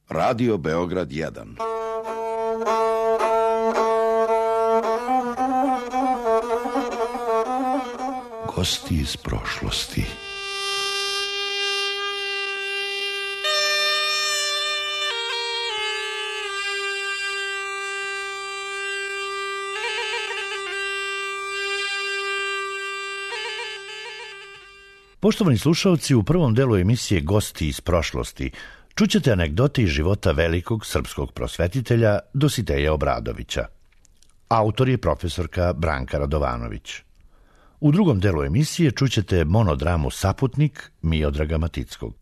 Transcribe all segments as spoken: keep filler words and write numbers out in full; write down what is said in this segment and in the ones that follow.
Radio Beograd jedan. Gosti iz prošlosti. Poštovani slušalci, u prvom delu emisije Gosti iz prošlosti čućete anegdote iz života velikog srpskog prosvetitelja Dositeja Obradovića. Autor je profesorka Branka Radovanović. U drugom delu emisije čućete monodramu Saputnik Miodraga Matickog.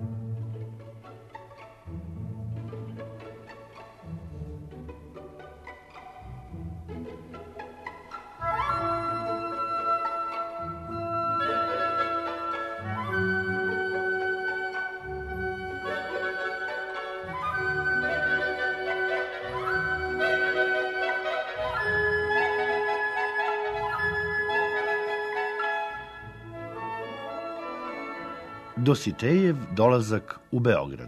Dositejev dolazak u Beograd.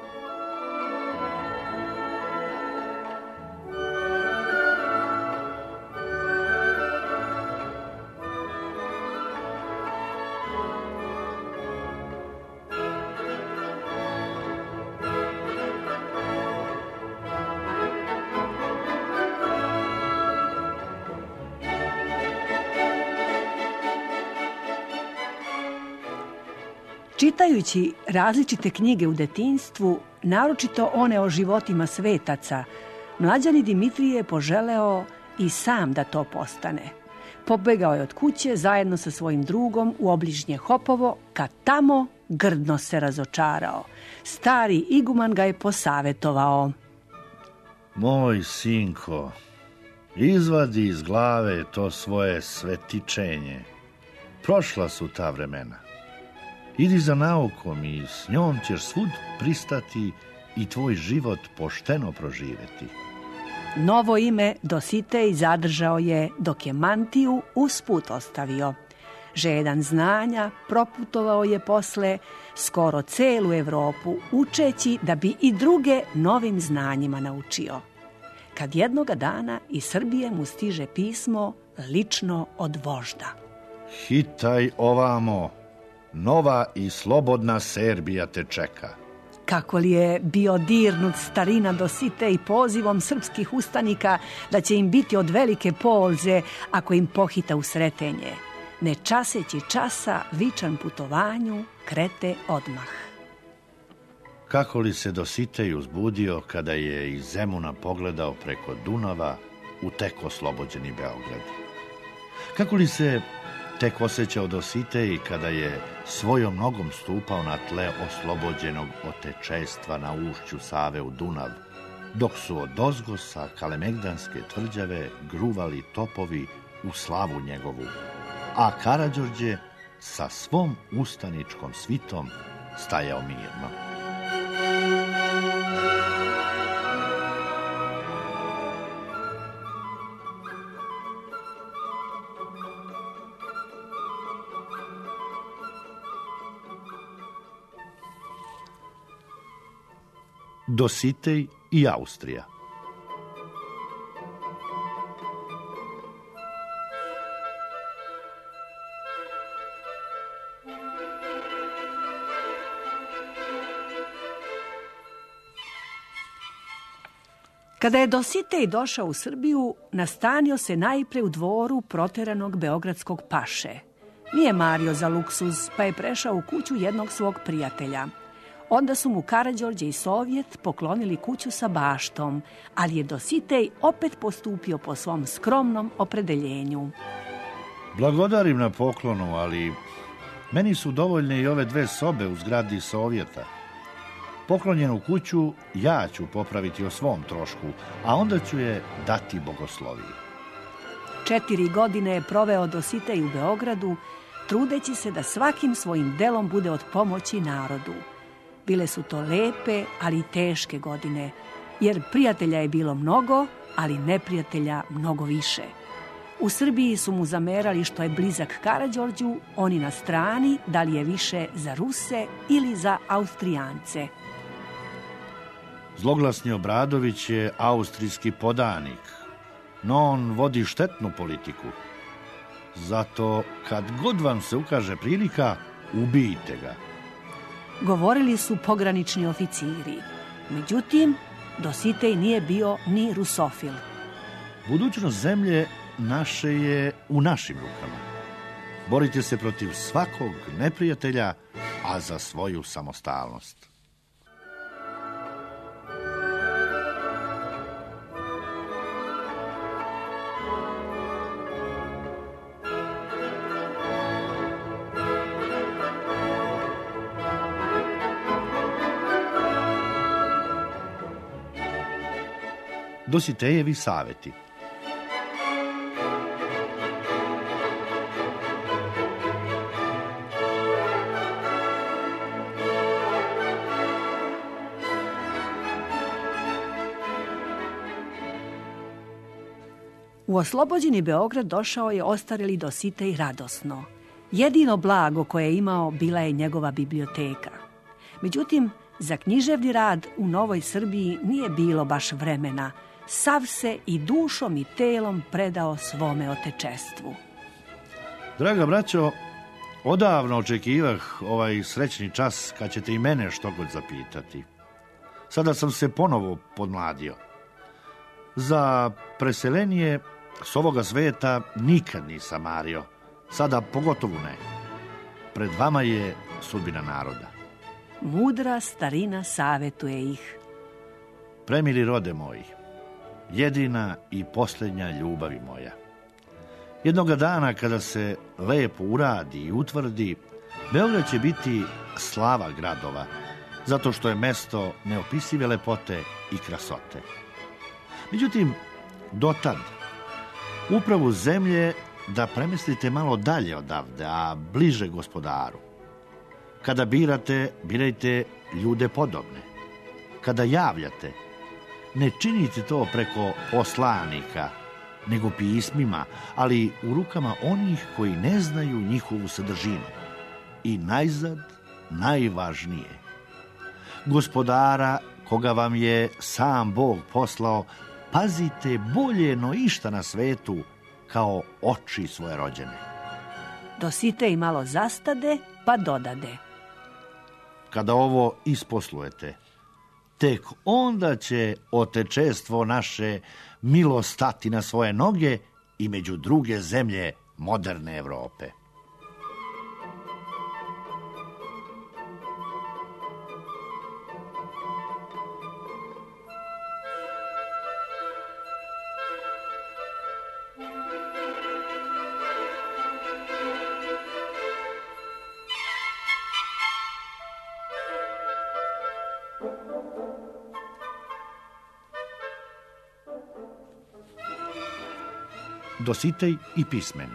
Čitajući različite knjige u detinjstvu, naročito one o životima svetaca, mlađani Dimitrije je poželeo i sam da to postane. Pobegao je od kuće zajedno sa svojim drugom u obližnje Hopovo, kad tamo grdno se razočarao. Stari iguman ga je posavetovao. Moj sinko, izvadi iz glave to svoje svetičenje. Prošla su ta vremena. Idi za naukom i s njom ćeš svud pristati i tvoj život pošteno proživeti. Novo ime Dositej zadržao je dok je mantiju usput ostavio. Žedan znanja proputovao je posle skoro celu Evropu, učeći da bi i druge novim znanjima naučio. Kad jednoga dana iz Srbije mu stiže pismo lično od vožda. Hitaj ovamo, nova i slobodna Serbija te čeka. Kako li je bio dirnut starina Dositej pozivom srpskih ustanika da će im biti od velike polze ako im pohita u Sretenje. Ne časeći časa, vičan putovanju, krete odmah. Kako li se Dositej uzbudio kada je iz Zemuna pogledao preko Dunava u tek oslobođeni Beograd. Kako li se tek osjećao Dositej kada je svojom nogom stupao na tle oslobođenog otečestva na ušću Save u Dunav, dok su odozgo sa Kalemegdanske tvrđave gruvali topovi u slavu njegovu, a Karađorđe sa svom ustaničkom svitom stajao mirno. Dositej i Austrija. Kada je Dositej došao u Srbiju, nastanio se najpre u dvoru proteranog beogradskog paše. Nije mario za luksuz, pa je prešao u kuću jednog svog prijatelja. Onda su mu Karađorđe i Sovjet poklonili kuću sa baštom, ali je Dositej opet postupio po svom skromnom opredeljenju. Blagodarim na poklonu, ali meni su dovoljne i ove dve sobe u zgradi Sovjeta. Poklonjenu kuću ja ću popraviti o svom trošku, a onda ću je dati bogosloviji. Četiri godine je proveo Dositej u Beogradu, trudeći se da svakim svojim delom bude od pomoći narodu. Bile su to lepe, ali i teške godine, jer prijatelja je bilo mnogo, ali neprijatelja mnogo više. U Srbiji su mu zamerali što je blizak Karađorđu, oni na strani, da li je više za Ruse ili za Austrijance. Zloglasni Obradović je austrijski podanik, no on vodi štetnu politiku. Zato, kad god vam se ukaže prilika, ubijte ga. Govorili su pogranični oficiri. Međutim, Dositej nije bio ni rusofil. Budućnost zemlje naše je u našim rukama. Borite se protiv svakog neprijatelja, a za svoju samostalnost. Dositejevi saveti. U oslobođeni Beograd došao je ostareli Dositej radosno. Jedino blago koje je imao bila je njegova biblioteka. Međutim, za književni rad u Novoj Srbiji nije bilo baš vremena. Sav se i dušom i telom predao svome otečestvu. Draga braćo, odavno očekivah ovaj srećni čas kad ćete i mene što god zapitati. Sada sam se ponovo podmladio. Za preselenje s ovoga sveta nikad nisam mario. Sada pogotovo ne. Pred vama je sudbina naroda. Mudra starina savetuje ih. Premili rode moji, jedina i posljednja ljubavi moja. Jednoga dana kada se lepo uradi i utvrdi, Beograd će biti slava gradova, zato što je mesto neopisive lepote i krasote. Međutim, dotad, upravu zemlje da premestite malo dalje odavde, a bliže gospodaru. Kada birate, birajte ljude podobne. Kada javljate, ne činite to preko poslanika, nego pismima, ali u rukama onih koji ne znaju njihovu sadržinu. I najzad, najvažnije, gospodara koga vam je sam Bog poslao, pazite bolje no išta na svetu kao oči svoje rođene. Dositej malo zastade, pa dodade. Kada ovo isposlujete, tek onda će otečestvo naše milo stati na svoje noge i među druge zemlje moderne Evrope. Dositej i pismeni.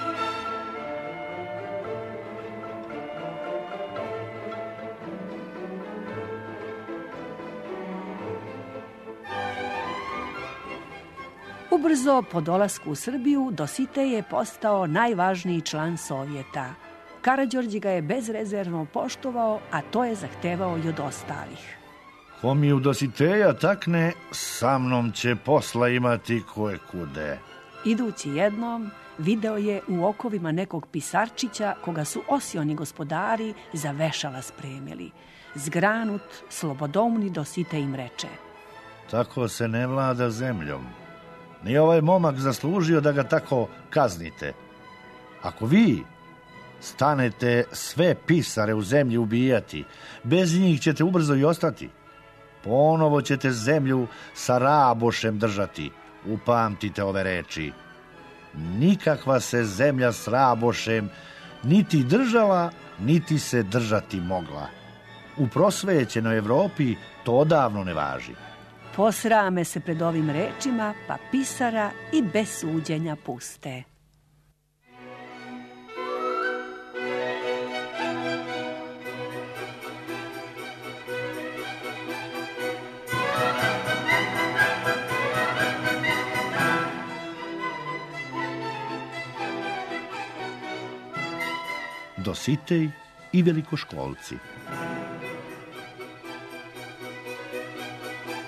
Ubrzo po dolasku u Srbiju Dositej je postao najvažniji član Sovjeta. Karađorđe ga je bezrezervno poštovao, a to je zahtevao i od ostalih. Ko mi u Dositeja takne, sa mnom će posla imati koje kude. Idući jednom, video je u okovima nekog pisarčića koga su osioni gospodari za vešala spremili. Zgranut, slobodoumni Dositej im reče. Tako se ne vlada zemljom. Nije ovaj momak zaslužio da ga tako kaznite. Ako vi stanete sve pisare u zemlji ubijati, bez njih ćete ubrzo i ostati. Ponovo ćete zemlju sa rabošem držati. Upamtite ove reči. Nikakva se zemlja s rabošem niti držala, niti se držati mogla. U prosvećenoj Evropi to odavno ne važi. Posrame se pred ovim rečima, pa pisara i bez suđenja puste. Dositej i velikoškolci.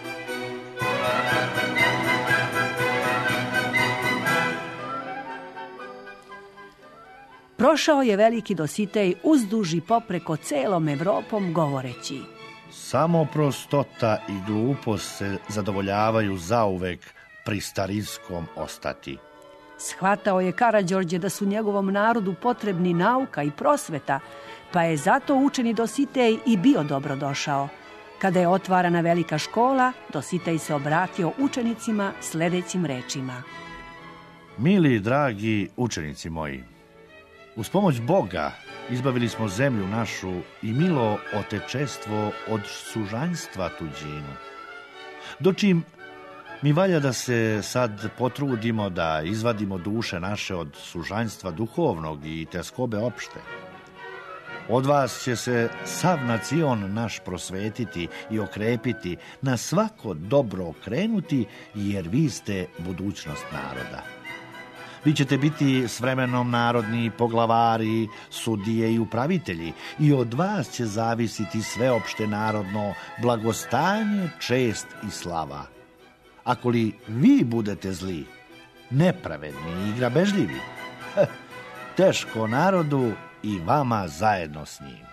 Došao je veliki Dositej uzduž i popreko celom Evropom govoreći: samo prostota i glupost se zadovoljavaju zauvek pri starinskom ostati. Shvatao je Karađorđe da su njegovom narodu potrebni nauka i prosveta, pa je zato učeni Dositej i bio dobro došao. Kada je otvarana velika škola, Dositej se obratio učenicima sljedećim rečima: mili i dragi učenici moji, uz pomoć Boga izbavili smo zemlju našu i milo otečestvo od sužanjstva tuđinu. Dočim mi valja da se sad potrudimo da izvadimo duše naše od sužanjstva duhovnog i teskobe opšte. Od vas će se sav nacion naš prosvetiti i okrepiti, na svako dobro okrenuti, jer vi ste budućnost naroda. Vi ćete biti s vremenom narodni poglavari, sudije i upravitelji, i od vas će zavisiti sveopšte narodno blagostanje, čest i slava. Ako li vi budete zli, nepravedni i grabežljivi, teško narodu i vama zajedno s njim.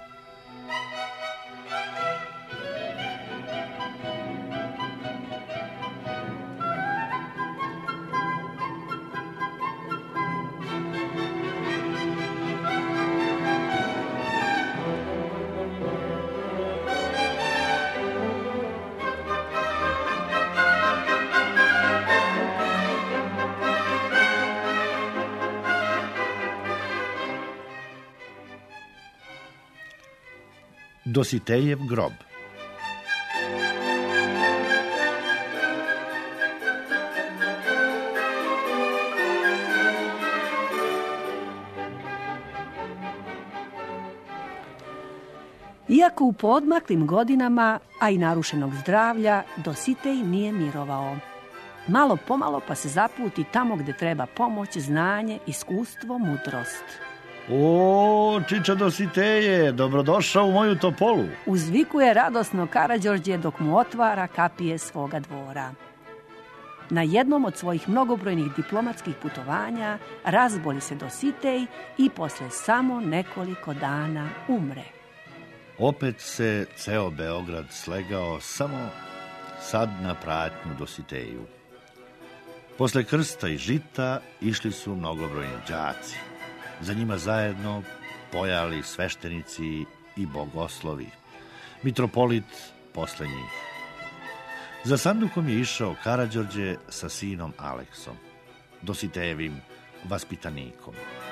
Dositejev grob. Iako u poodmaklim godinama, a i narušenog zdravlja, Dositej nije mirovao. Malo pomalo pa se zaputi tamo gde treba pomoć, znanje, iskustvo, mudrost. O, čiča Dositeje, dobrodošao u moju topolu. Uzvikuje radosno Karađorđe dok mu otvara kapije svoga dvora. Na jednom od svojih mnogobrojnih diplomatskih putovanja razboli se Dositej i posle samo nekoliko dana umre. Opet se ceo Beograd slegao samo sad na pratnju Dositeju. Posle krsta i žita išli su mnogobrojni đaci. Za njima zajedno pojali sveštenici i bogoslovi. Mitropolit posle njih. Za sandukom je išao Karađorđe sa sinom Aleksom, Dositejevim vaspitanikom.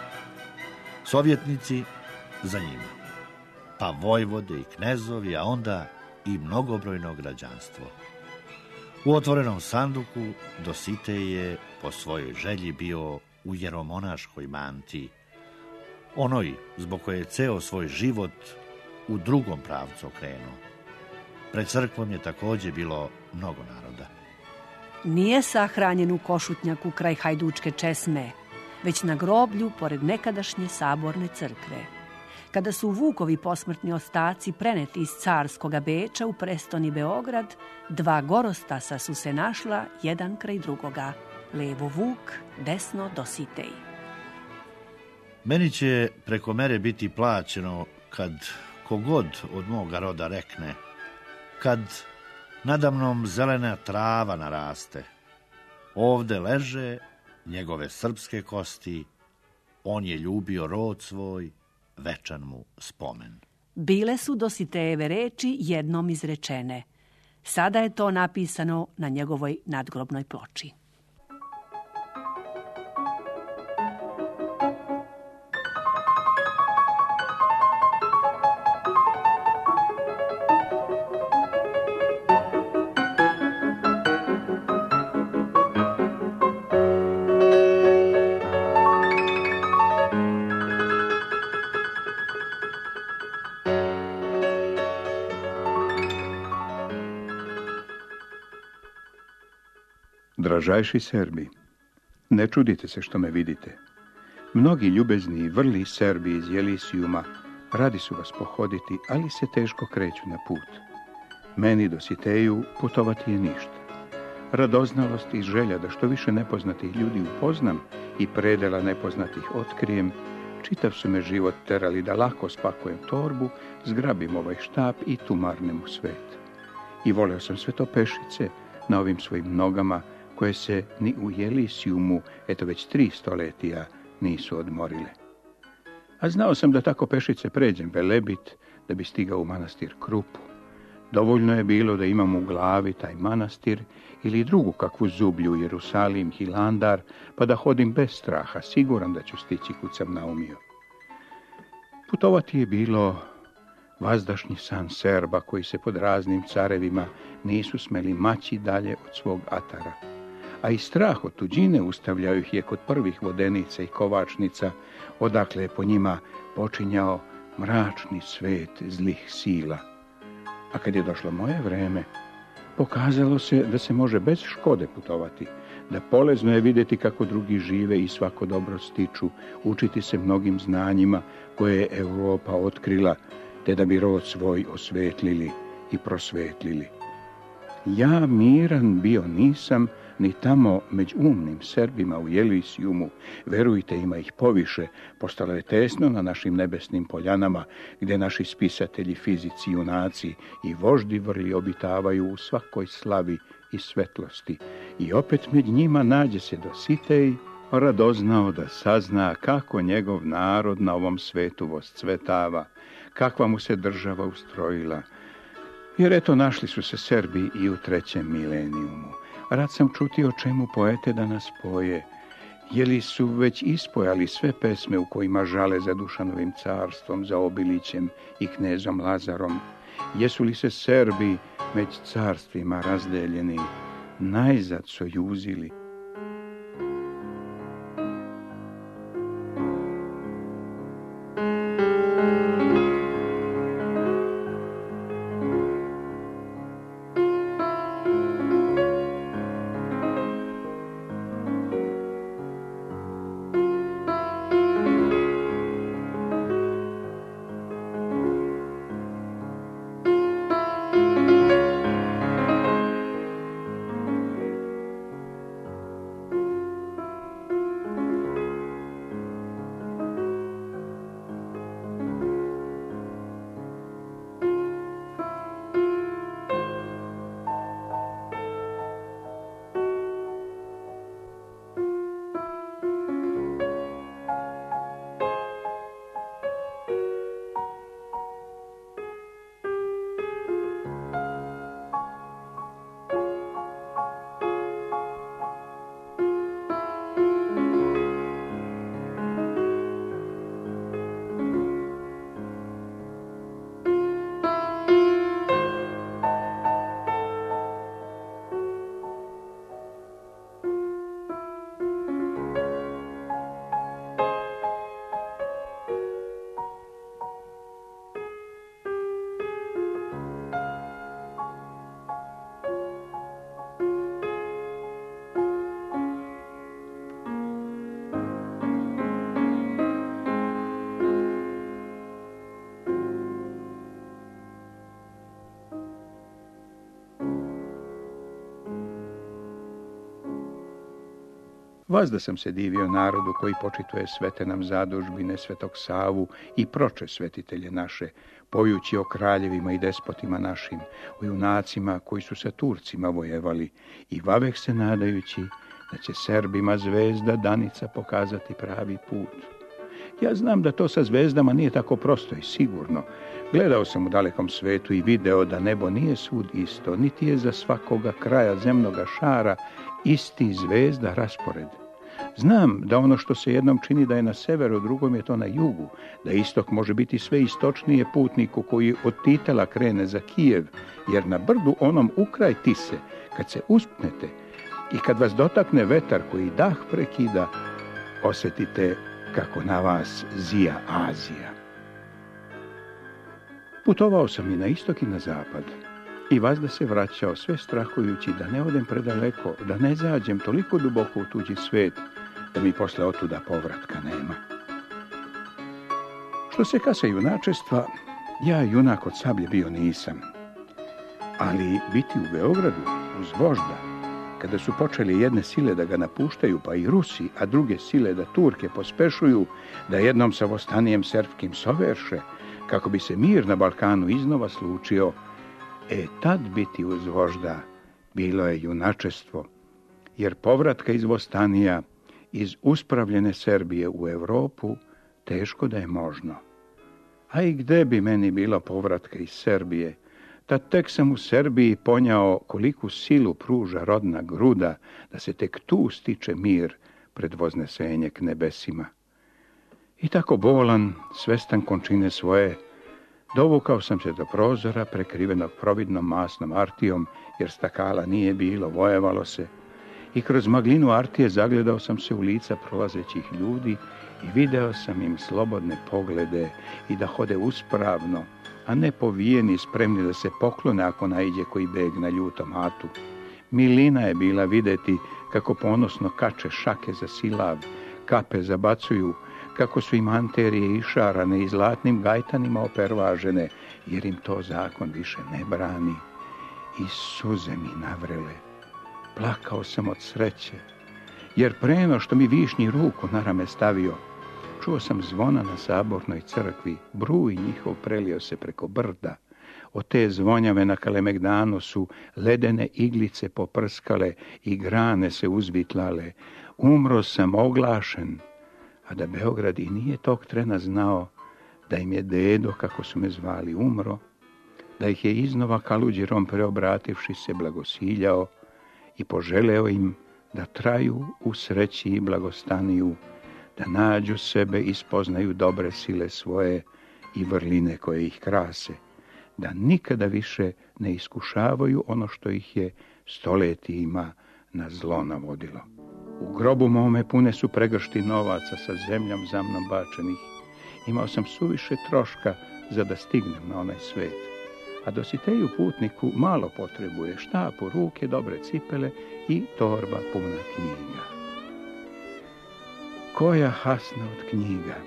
Sovjetnici za njima, pa vojvode i knezovi, a onda i mnogobrojno građanstvo. U otvorenom sanduku Dositej je po svojoj želji bio u jeromonaškoj mantiji, onoj zbog koje je ceo svoj život u drugom pravcu okrenuo. Pred crkvom je također bilo mnogo naroda. Nije sahranjen u Košutnjaku kraj Hajdučke česme, već na groblju pored nekadašnje saborne crkve. Kada su Vukovi posmrtni ostaci preneti iz carskoga Beča u prestoni Beograd, dva gorostasa su se našla jedan kraj drugoga. Levo Vuk, desno Dositej. Meni će preko mere biti plaćeno kad kogod od moga roda rekne, kad nadamnom zelena trava naraste, ovde leže njegove srpske kosti, on je ljubio rod svoj, večan mu spomen. Bile su Dositejeve reči jednom izrečene. Sada je to napisano na njegovoj nadgrobnoj ploči. Dražajši Serbi, ne čudite se što me vidite. Mnogi ljubezni i vrli Serbi iz Jelisijuma radi su vas pohoditi, ali se teško kreću na put. Meni, Dositeju, putovati je ništa. Radoznalost i želja da što više nepoznatih ljudi upoznam i predela nepoznatih otkrijem, čitav su me život terali da lako spakujem torbu, zgrabim ovaj štap i tumarnem u svet. I voleo sam sve to pešice na ovim svojim nogama, koje se ni u Jelisijumu, eto već tri stoletija, nisu odmorile. A znao sam da tako pešice pređem Velebit, da bi stigao u manastir Krupu. Dovoljno je bilo da imam u glavi taj manastir ili drugu kakvu zublju Jerusalim, Hilandar, pa da hodim bez straha, siguran da ću stići kud sam naumio. Putovati je bilo vazdašnji san Serba koji se pod raznim carevima nisu smeli maći dalje od svog atara. A i strah od tuđine ustavljao ih je kod prvih vodenica i kovačnica, odakle je po njima počinjao mračni svet zlih sila. A kad je došlo moje vreme, pokazalo se da se može bez škode putovati, da polezno je vidjeti kako drugi žive i svako dobro stiču, učiti se mnogim znanjima koje je Europa otkrila, te da bi rod svoj osvetlili i prosvetlili. Ja miran bio nisam ni tamo među umnim Srbima u Jelisijumu, verujte, ima ih poviše, postalo je tesno na našim nebesnim poljanama, gdje naši spisatelji, fizici, junaci i voždi vrli obitavaju u svakoj slavi i svetlosti. I opet među njima nađe se Dositej, radoznao da sazna kako njegov narod na ovom svetu voscvetava, kakva mu se država ustrojila. Jer eto, našli su se Srbi i u trećem milenijumu. Rad sam čuti o čemu poete da nas poje. Je li su već ispojali sve pesme u kojima žale za Dušanovim carstvom, za Obilićem i knezom Lazarom? Jesu li se Srbi među carstvima razdeljeni najzad sojuzili? Vazda sam se divio narodu koji počituje svete nam zadužbine Svetog Savu i proče svetitelje naše, pojući o kraljevima i despotima našim, o junacima koji su sa Turcima vojevali i vavek se nadajući da će Srbima zvezda Danica pokazati pravi put. Ja znam da to sa zvezdama nije tako prosto i sigurno. Gledao sam u dalekom svetu i video da nebo nije svud isto, niti je za svakoga kraja zemnoga šara isti zvezda raspored. Znam da ono što se jednom čini da je na severu, drugom je to na jugu, da istok može biti sve istočnije putniku koji od Titela krene za Kijev, jer na brdu onom ukraj Tise, kad se uspnete i kad vas dotakne vetar koji dah prekida, osjetite kako na vas zija Azija. Putovao sam i na istok i na zapad i vazda se vraćao sve strahujući da ne odem predaleko, da ne zađem toliko duboko u tuđi svet, da mi posle otuda povratka nema. Što se kasa junačestva, ja junak od sablje bio nisam, ali biti u Beogradu uz vožda Kada su počeli jedne sile da ga napuštaju, pa i Rusi, a druge sile da Turke pospešuju, da jednom sa Vostanijem srpskim soverše, kako bi se mir na Balkanu iznova slučio, e tad biti uz vožda bilo je junačestvo, jer povratka iz Vostanija, iz uspravljene Serbije u Europu, teško da je možno. A i gde bi meni bilo povratka iz Serbije, tad tek sam u Serbiji ponjao koliku silu pruža rodna gruda, da se tek tu stiče mir pred voznesenje k nebesima. I tako bolan, svestan končine svoje, dovukao sam se do prozora, prekrivenog providnom masnom artijom, jer stakala nije bilo, vojevalo se, i kroz maglinu artije zagledao sam se u lica prolazećih ljudi i video sam im slobodne poglede i da hode uspravno, a ne povijeni, spremni da se poklone ako naiđe koji beg na ljutom atu. Milina je bila videti kako ponosno kače šake za silav, kape zabacuju, kako su im anterije išarane i zlatnim gajtanima opervažene, jer im to zakon više ne brani. I suze mi navrele. Plakao sam od sreće, jer preno što mi višnji ruku na rame stavio, čuo sam zvona na sabornoj crkvi, bruj njihov prelio se preko brda. Od te zvonjave na Kalemegdanu su ledene iglice poprskale i grane se uzvitlale. Umro sam oglašen, a da Beograd i nije tog trena znao da im je dedo, kako su me zvali, umro, da ih je iznova kaluđerom preobrativši se blagosiljao i poželeo im da traju u sreći i blagostaniju, da nađu sebe i spoznaju dobre sile svoje i vrline koje ih krase, da nikada više ne iskušavaju ono što ih je stoletijima na zlo navodilo. U grobu mome pune su pregršti novaca sa zemljom za mnom bačenih. Imao sam suviše troška za da stignem na onaj svet. A Dositeju putniku malo potrebuje štap u ruke, dobre cipele i torba puna knjiga. Koja hasna od knjiga!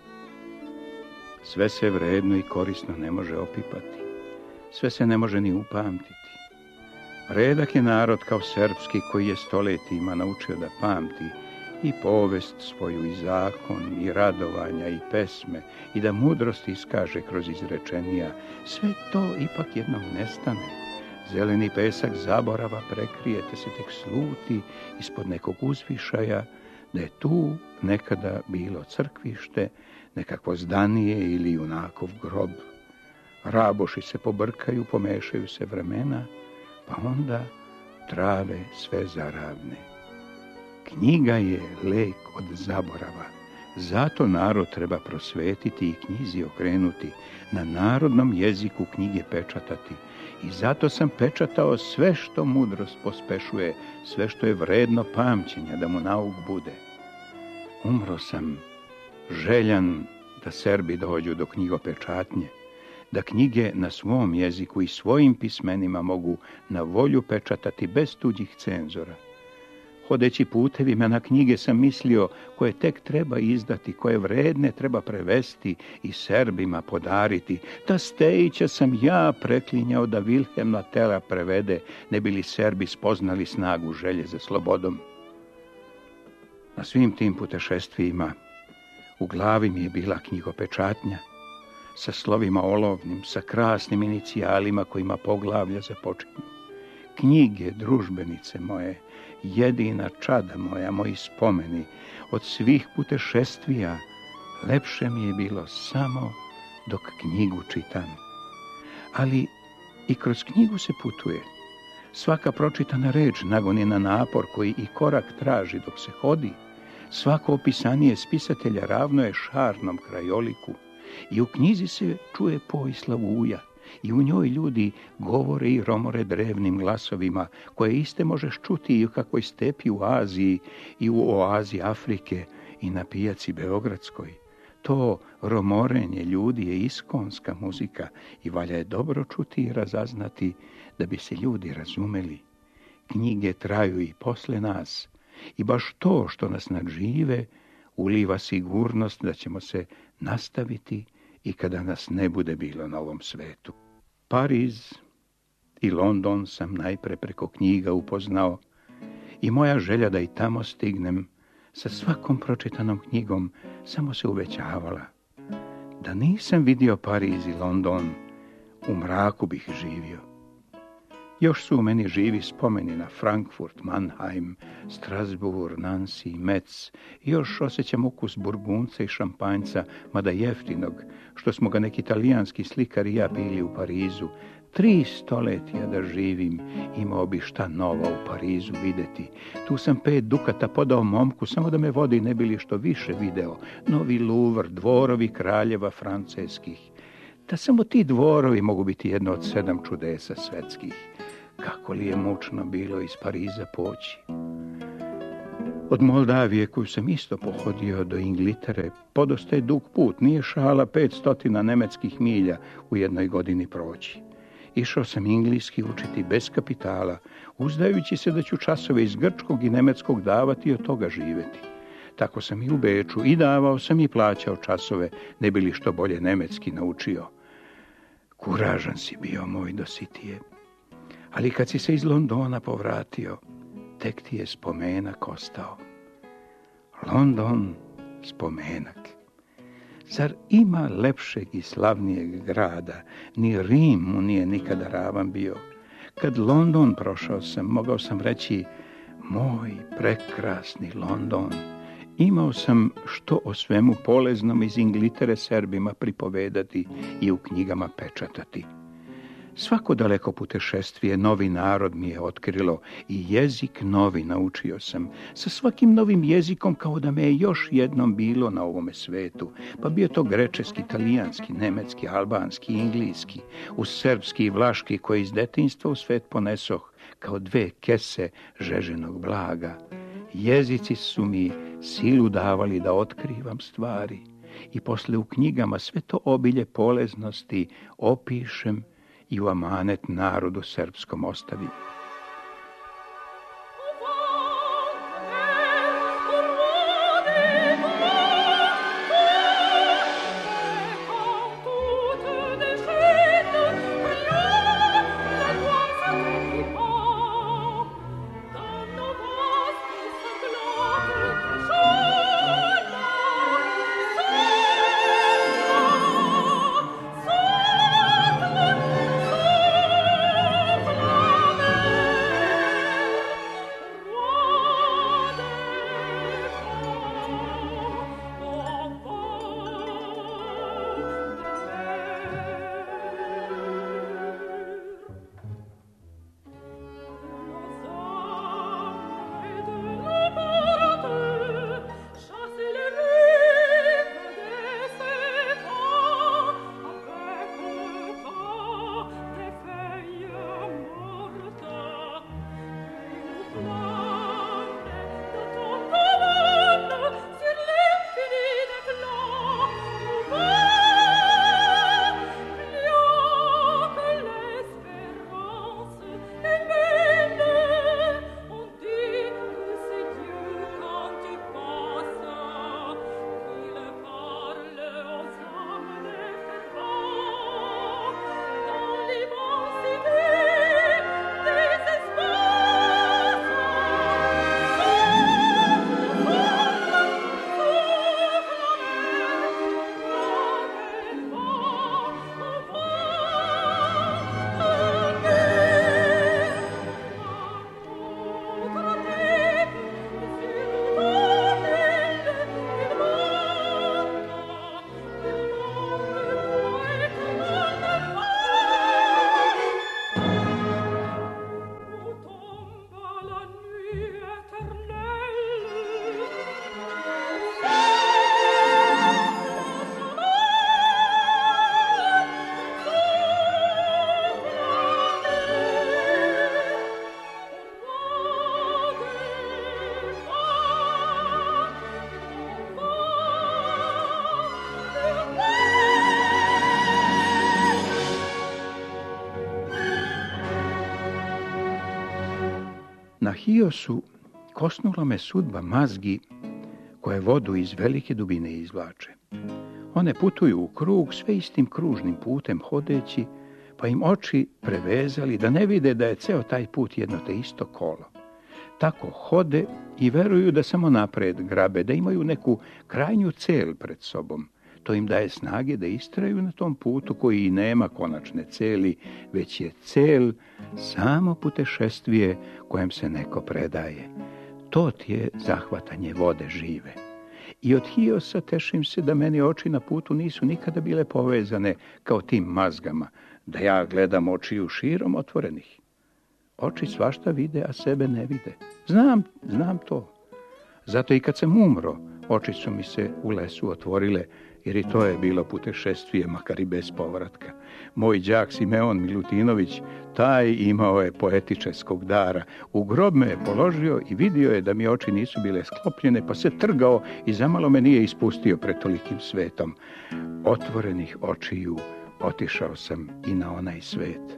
Sve se vredno i korisno ne može opipati. Sve se ne može ni upamtiti. Redak je narod kao srpski koji je stoletima naučio da pamti i povest svoju i zakon i radovanja i pesme i da mudrost iskaže kroz izrečenija. Sve to ipak jednom nestane. Zeleni pesak zaborava prekrije, te se tek sluti ispod nekog uzvišaja da je tu nekada bilo crkvište, nekakvo zdanije ili junakov grob. Raboši se pobrkaju, pomešaju se vremena, pa onda trave sve zaravne. Knjiga je lek od zaborava. Zato narod treba prosvetiti i knjizi okrenuti, na narodnom jeziku knjige pečatati. I zato sam pečatao sve što mudrost pospešuje, sve što je vredno pamćenja da mu nauk bude. Umro sam željan da Srbi dođu do knjigopečatnje, da knjige na svom jeziku i svojim pismenima mogu na volju pečatati bez tuđih cenzora. Hodeći putevima na knjige sam mislio koje tek treba izdati, koje vredne treba prevesti i Srbima podariti. Ta Stejića sam ja preklinjao da Vilhelma Tela prevede, ne bili Srbi spoznali snagu želje za slobodom. Na svim tim putešestvijima u glavi mi je bila knjigopečatnja, sa slovima olovnim, sa krasnim inicijalima kojima poglavlja započinju. Knjige, družbenice moje, jedina čada moja, moji spomeni, od svih putešestvija, lepše mi je bilo samo dok knjigu čitam. Ali i kroz knjigu se putuje. Svaka pročitana reč nagoni na napor koji i korak traži dok se hodi. Svako opisanje spisatelja ravno je šarnom krajoliku. I u knjizi se čuje poislav uja, i u njoj ljudi govore i romore drevnim glasovima, koje iste možeš čuti i u kakvoj stepi u Aziji i u oazi Afrike i na pijaci Beogradskoj. To romorenje ljudi je iskonska muzika i valja je dobro čuti i razaznati da bi se ljudi razumeli. Knjige traju i posle nas i baš to što nas nadžive uliva sigurnost da ćemo se nastaviti i kada nas ne bude bilo na ovom svetu. Pariz i London sam najpre preko knjiga upoznao i moja želja da i tamo stignem sa svakom pročitanom knjigom samo se uvećavala. Da nisam vidio Pariz i London, u mraku bih živio. Još su u meni živi spomeni na Frankfurt, Mannheim, Strasbourg, Nancy, Metz. Još osjećam ukus burgunca i šampanjca, mada jeftinog, što smo ga neki italijanski slikar i ja pili u Parizu. Tri stoletija da živim, imao bi šta novo u Parizu vidjeti. Tu sam pet dukata podao momku, samo da me vodi ne bi li što više video. Novi Louvre, dvorovi kraljeva francuskih. Da samo ti dvorovi mogu biti jedno od sedam čudesa svetskih. Kako li je mučno bilo iz Pariza poći. Od Moldavije, koju sam isto pohodio, do Inglitere, podosta je dug put, nije šala pet stotina nemeckih milja u jednoj godini proći. Išao sam inglijski učiti bez kapitala, uzdajući se da ću časove iz grčkog i nemeckog davati i od toga živjeti. Tako sam i u Beču i davao sam i plaćao časove, ne bi li što bolje nemetski naučio. Kuražan si bio moj Dositije, ali kad si se iz Londona povratio, tek ti je spomenak ostao. London, spomenak. Zar ima lepšeg i slavnijeg grada? Ni Rim mu nije nikada ravan bio. Kad London prošao sam, mogao sam reći, moj prekrasni London. Imao sam što o svemu poleznom iz Inglitere Srbima pripovedati i u knjigama pečatati. Svako daleko putešestvije novi narod mi je otkrilo i jezik novi naučio sam. Sa svakim novim jezikom kao da me je još jednom bilo na ovome svetu. Pa bio to grečeski, italijanski, nemetski, albanski, inglijski, uz srpski i vlaški koji iz detinjstva u svet ponesoh kao dve kese žeženog blaga. Jezici su mi silu davali da otkrivam stvari i posle u knjigama sve to obilje poleznosti opišem i u amanet narodu srpskom ostavim. Na Hiosu kosnula me sudba mazgi koje vodu iz velike dubine izvlače. One putuju u krug sve istim kružnim putem hodeći, pa im oči prevezali da ne vide da je ceo taj put jedno te isto kolo. Tako hode i veruju da samo napred grabe, da imaju neku krajnju cel pred sobom. To im daje snage da istraju na tom putu koji i nema konačne celi, već je cel samo putešestvije kojem se neko predaje. To ti je zahvatanje vode žive. I od Hiosa tešim se da meni oči na putu nisu nikada bile povezane kao tim mazgama, da ja gledam očiju širom otvorenih. Oči svašta vide, a sebe ne vide. Znam, znam to. Zato i kad sam umro, oči su mi se u lesu otvorile, jer i to je bilo putešestvije, makar i bez povratka. Moj đak Simeon Milutinović, taj imao je poetičeskog dara. U grob me je položio i vidio je da mi oči nisu bile sklopljene, pa se trgao i zamalo me nije ispustio pred tolikim svetom. Otvorenih očiju otišao sam i na onaj svet.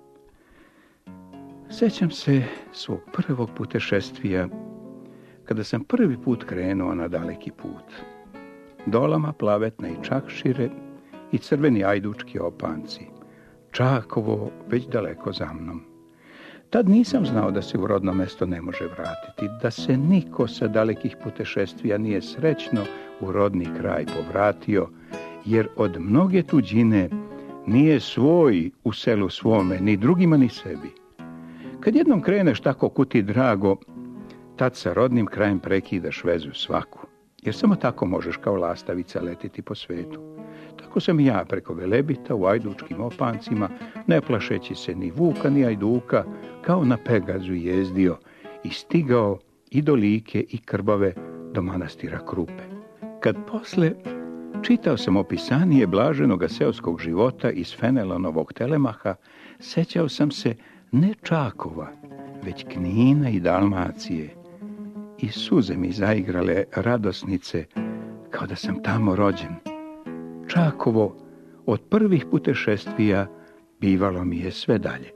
Sećam se svog prvog putešestvija, kada sam prvi put krenuo na daleki put. Dolama plavetne i čakšire i crveni ajdučki opanci. Čakovo već daleko za mnom. Tad nisam znao da se u rodno mesto ne može vratiti, da se niko sa dalekih putešestvija nije srećno u rodni kraj povratio, jer od mnoge tuđine nije svoj u selu svome, ni drugima ni sebi. Kad jednom kreneš tako kuti drago, tad sa rodnim krajem prekidaš vezu svaku, jer samo tako možeš kao lastavica letiti po svetu. Tako sam i ja preko Velebita u ajdučkim opancima, ne plašeći se ni vuka ni ajduka, kao na Pegazu jezdio i stigao i do Like i Krbave do manastira Krupe. Kad posle čitao sam opisanije blaženoga seoskog života iz Fenelonovog Telemaha, sećao sam se ne Čakova, već Knina i Dalmacije. I suze mi zaigrale radosnice, kao da sam tamo rođen. Čakovo od prvih putešestvija bivalo mi je sve dalje.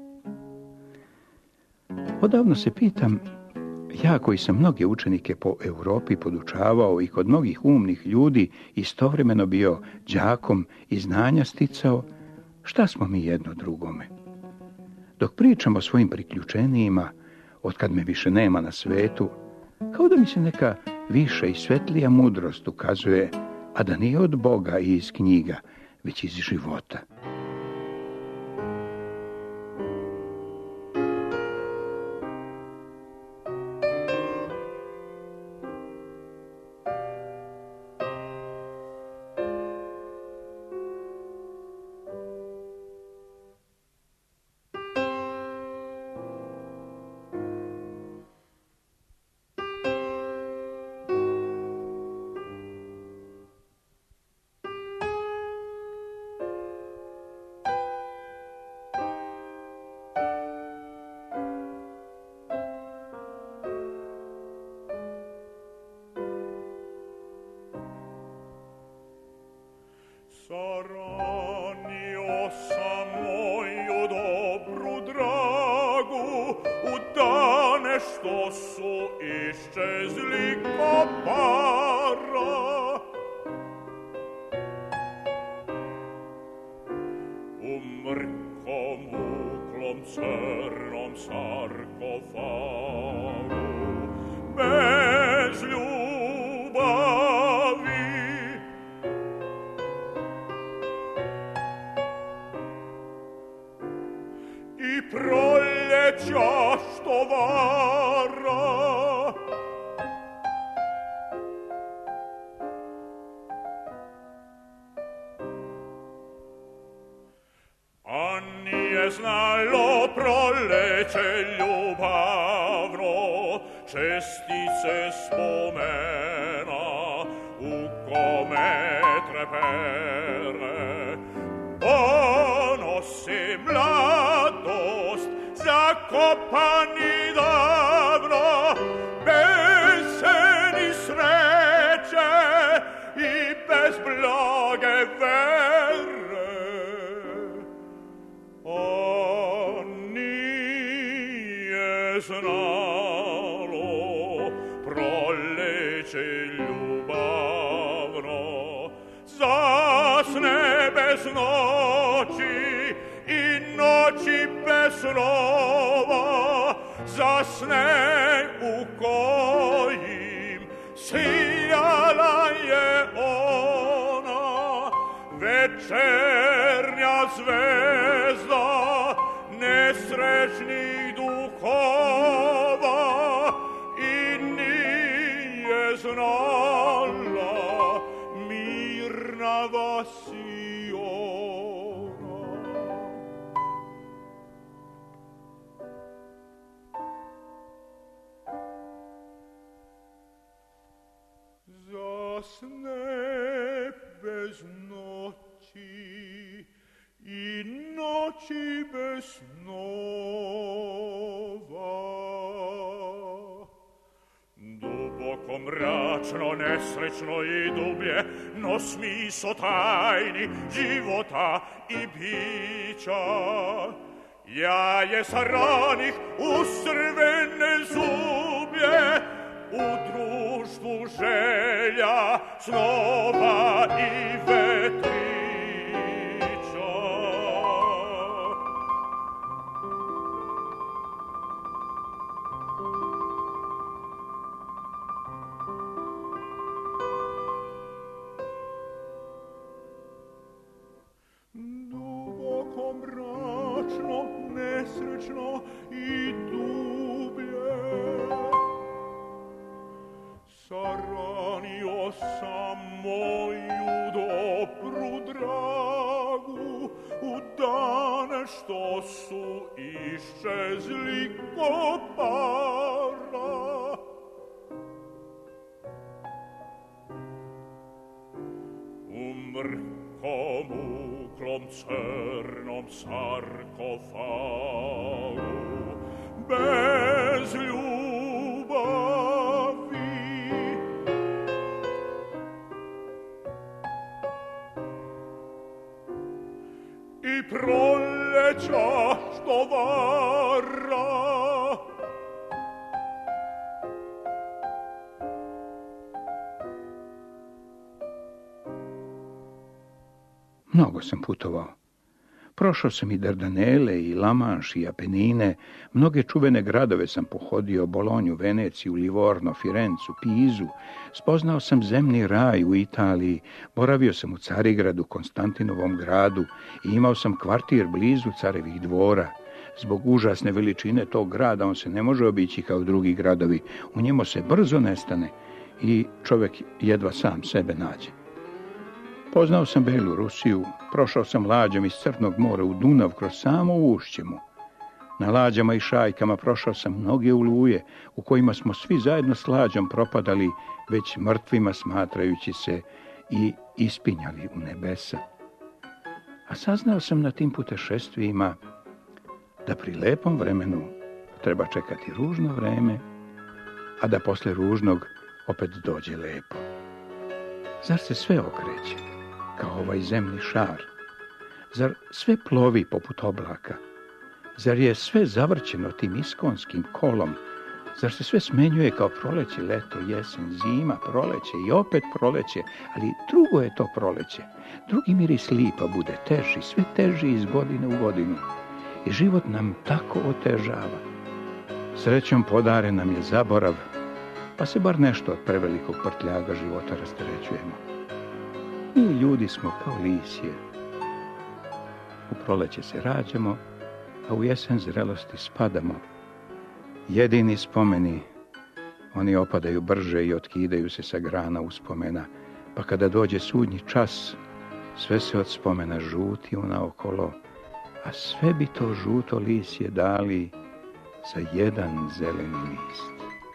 Odavno se pitam, ja koji sam mnoge učenike po Europi podučavao i kod mnogih umnih ljudi istovremeno bio đakom i znanja sticao, šta smo mi jedno drugome? Dok pričam o svojim priključenijima, od kad me više nema na svetu, kao da mi se neka viša i svetlija mudrost ukazuje, a da nije od Boga i iz knjiga, već iz života. Saranio sam moju dobru dragu u dane što su iščezli ko para. U mrkom uklom crnom sarkofagu bez ljubavi i proljeća što vara. A nije znalo proljeće ljubavno, čestice spomena u kome trepere. Ponosi mladost zakopani davno, bez ni sreće i bez blage vere. A nije znalo proljeće ljubavno, zasne bez noći i noći bez snova, zasne u kojim sijala je ona večernja zvezda nesrećnih duhova i nije znala mirna vasiona. Zasne bez noći i noći bez snova. Duboko mračno, nesrećno i dublje, no smisao tajni života i bića. Ja je sa ranih ustrvene zublje, u društvu želja, snova i vetrića. Duboko mračno, nesrećno i dublje, saranio sam moju dobru dragu u dane što su iščezli ko para. U mrkom uklom crnom sarkofagu bez ljubavi i proljeća što vara. Mnogo sam putovao. Prošao sam i Dardanele, i Lamanš, i Apenine. Mnoge čuvene gradove sam pohodio, Bolonju, Veneciju, Livorno, Firencu, Pizu. Spoznao sam zemni raj u Italiji, boravio sam u Carigradu, Konstantinovom gradu i imao sam kvartir blizu carevih dvora. Zbog užasne veličine tog grada on se ne može obići kao drugi gradovi. U njemu se brzo nestane i čovjek jedva sam sebe nađe. Poznao sam Belu Rusiju, prošao sam lađom iz Crnog mora u Dunav kroz samo ušće mu. Na lađama i šajkama prošao sam mnoge oluje u kojima smo svi zajedno s lađom propadali, već mrtvima smatrajući se i ispinjali u nebesa. A saznao sam na tim putešestvijima da pri lepom vremenu treba čekati ružno vreme, a da posle ružnog opet dođe lepo. Zar se sve okreće kao ovaj zemni šar? Zar sve plovi poput oblaka? Zar je sve zavrćeno tim iskonskim kolom? Zar se sve smenjuje kao proleće, leto, jesen, zima, proleće i opet proleće, ali drugo je to proleće. Drugi miris lipa bude teži, sve teži iz godine u godinu. I život nam tako otežava. Srećom podaren nam je zaborav, pa se bar nešto od prevelikog prtljaga života rasterećujemo. Mi ljudi smo kao lisje. U proleće se rađamo, a u jesen zrelosti spadamo. Jedini spomeni, oni opadaju brže i otkidaju se sa grana uspomena, pa kada dođe sudnji čas, sve se od spomena žuti unaokolo, a sve bi to žuto lisje dali za jedan zeleni list.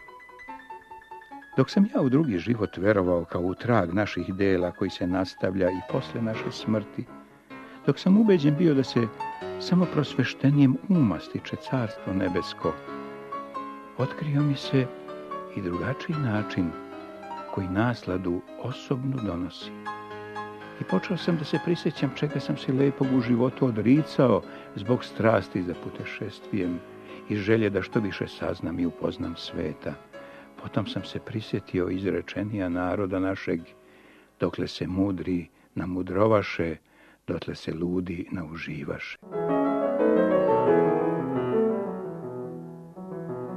Dok sam ja u drugi život verovao kao u trag naših dela koji se nastavlja i posle naše smrti, dok sam ubeđen bio da se samo prosveštenijem uma stiče carstvo nebesko, otkrio mi se i drugačiji način koji nasladu osobnu donosi. I počeo sam da se prisjećam čega sam se lepog u životu odricao zbog strasti za putešestvijem i želje da što više saznam i upoznam sveta. Potom sam se prisjetio izrečenija naroda našeg, dokle se mudri namudrovaše, dotle se ludi nauživaše.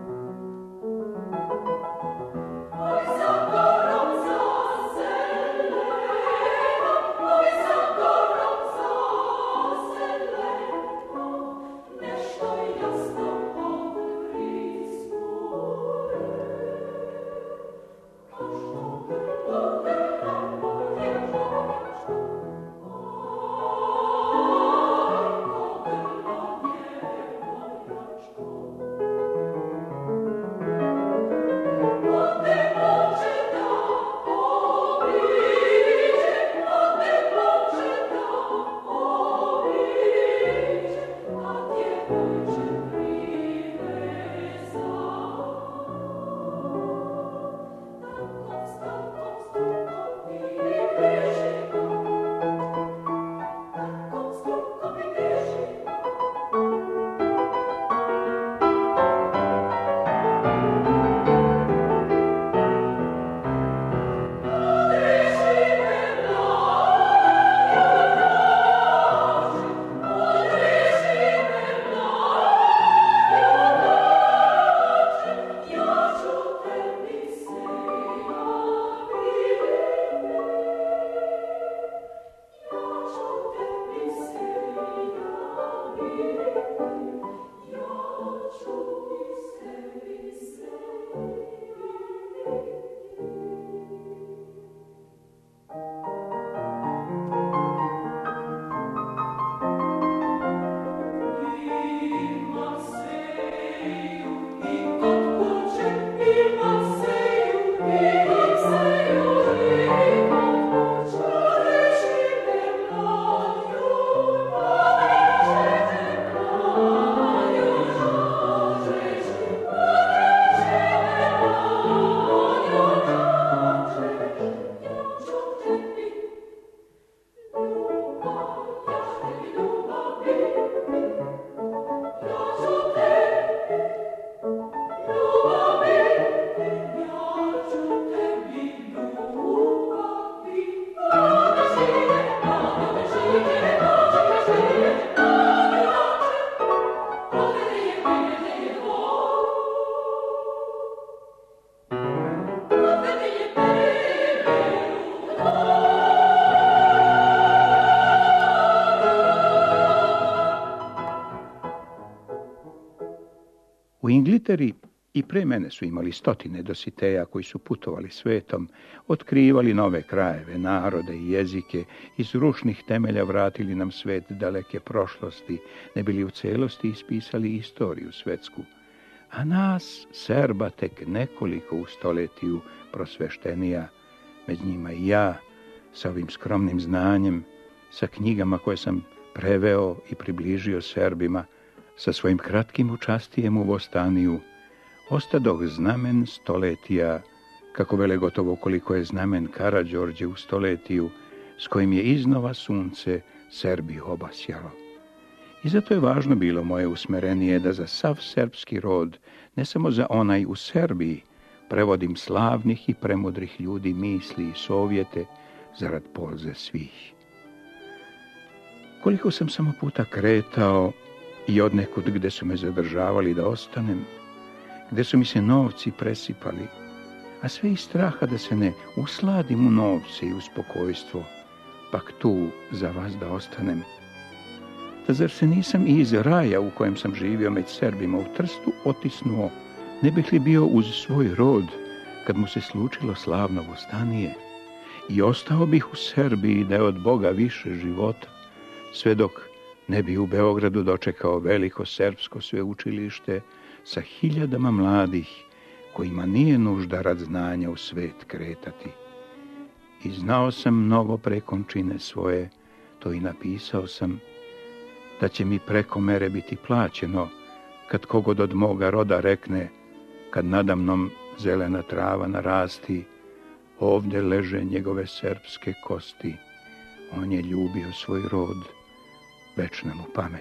Gliteri i pre mene su imali stotine Dositeja koji su putovali svetom, otkrivali nove krajeve, narode i jezike, iz rušnih temelja vratili nam svet daleke prošlosti, ne bili u celosti ispisali istoriju svetsku. A nas, Serba, tek nekoliko u stoletiju prosveštenija, među njima i ja, sa ovim skromnim znanjem, sa knjigama koje sam preveo i približio Serbima, sa svojim kratkim učastijem u Vostaniju, ostadoh znamen stoletija, kako vele gotovo koliko je znamen Karađorđe u stoletiju, s kojim je iznova sunce Srbiju obasjalo. I zato je važno bilo moje usmerenije da za sav srpski rod, ne samo za onaj u Srbiji, prevodim slavnih i premudrih ljudi misli i sovjete zarad polze svih. Koliko sam samo puta kretao i odnekud gde su me zadržavali da ostanem, gde su mi se novci presipali, a sve iz straha da se ne usladim u novce i u spokojstvo, pak tu za vas da ostanem. Da zar se nisam i iz raja u kojem sam živio među Srbima u Trstu otisnuo, ne bih li bio uz svoj rod kad mu se slučilo slavno Vostanije, i ostao bih u Srbiji da je od Boga više života, sve dok ne bi u Beogradu dočekao veliko srpsko sveučilište sa hiljadama mladih kojima nije nužda rad znanja u svet kretati. I znao sam mnogo prekončine svoje, to i napisao sam, da će mi preko mere biti plaćeno, kad kogod od moga roda rekne, kad nadamnom zelena trava narasti, ovdje leže njegove srpske kosti, on je ljubio svoj rod, večna mu pamet.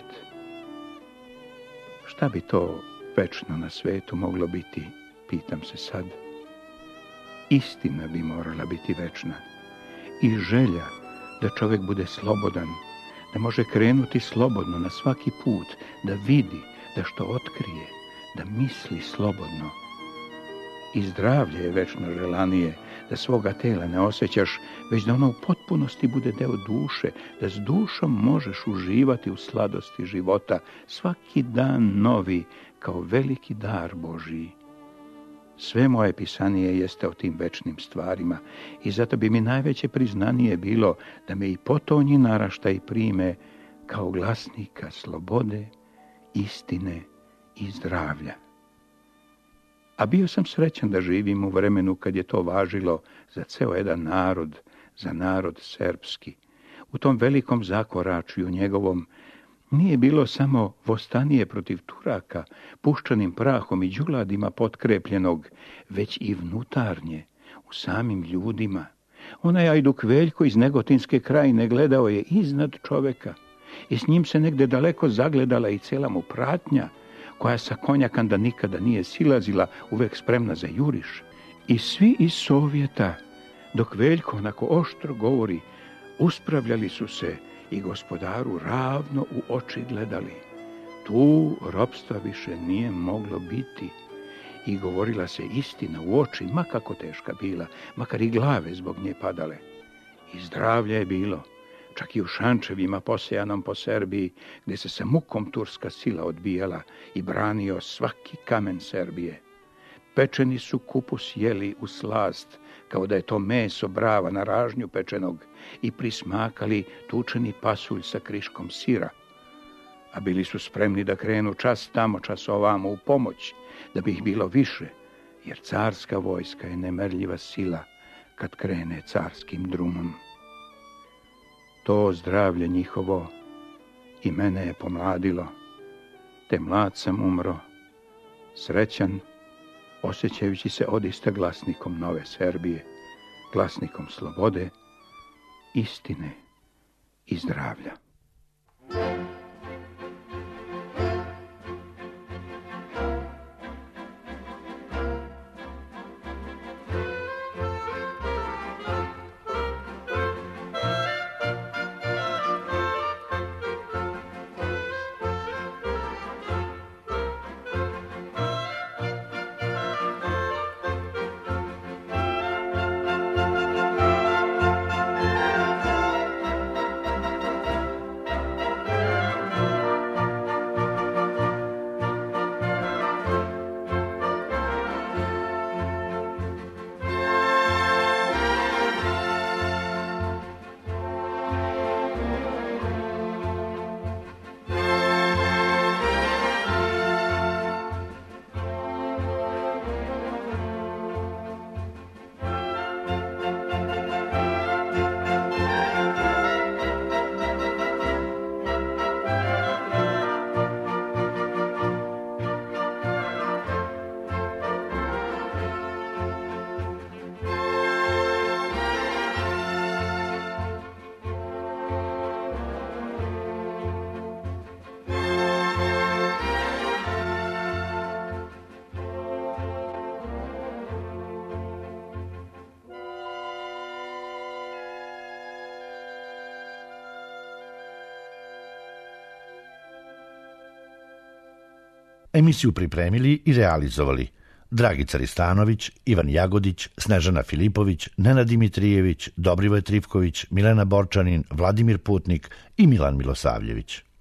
Šta bi to večno na svetu moglo biti, pitam se sad. Istina bi morala biti večna i želja da čovjek bude slobodan, da može krenuti slobodno na svaki put, da vidi, da što otkrije, da misli slobodno. I zdravlje je večno želanije, da svoga tela ne osjećaš, već da ono u potpunosti bude deo duše, da s dušom možeš uživati u sladosti života, svaki dan novi, kao veliki dar Božiji. Sve moje pisanije jeste o tim večnim stvarima i zato bi mi najveće priznanje bilo da me i potonji naraštaj prime kao glasnika slobode, istine i zdravlja. A bio sam srećan da živim u vremenu kad je to važilo za ceo jedan narod, za narod srpski. U tom velikom zakoračju njegovom nije bilo samo Vostanije protiv Turaka, puščanim prahom i đuladima potkrepljenog, već i vnutarnje, u samim ljudima. Onaj Ajduk Veljko iz Negotinske krajine gledao je iznad čoveka i s njim se negde daleko zagledala i cela mu pratnja, koja sa konja kanda nikada nije silazila, uvek spremna za juriš. I svi iz Sovjeta, dok Veljko onako oštro govori, uspravljali su se i gospodaru ravno u oči gledali. Tu ropstva više nije moglo biti i govorila se istina u oči, ma kako teška bila, makar i glave zbog nje padale. I zdravlja je bilo, čak i u šančevima posejanom po Srbiji, gdje se sa mukom turska sila odbijala i branio svaki kamen Srbije. Pečeni su kupus jeli u slast, kao da je to meso brava na ražnju pečenog, i prismakali tučeni pasulj sa kriškom sira. A bili su spremni da krenu čas tamo, čas ovamo u pomoć, da bi ih bilo više, jer carska vojska je nemerljiva sila kad krene carskim drumom. To zdravlje njihovo i mene je pomladilo, te mlad sam umro, srećan, osjećajući se odista glasnikom nove Srbije, glasnikom slobode, istine i zdravlja. Emisiju pripremili i realizovali Dragica Ristanović, Ivan Jagodić, Snežana Filipović, Nenad Dimitrijević, Dobrivoj Trifković, Milena Borčanin, Vladimir Putnik i Milan Milosavljević.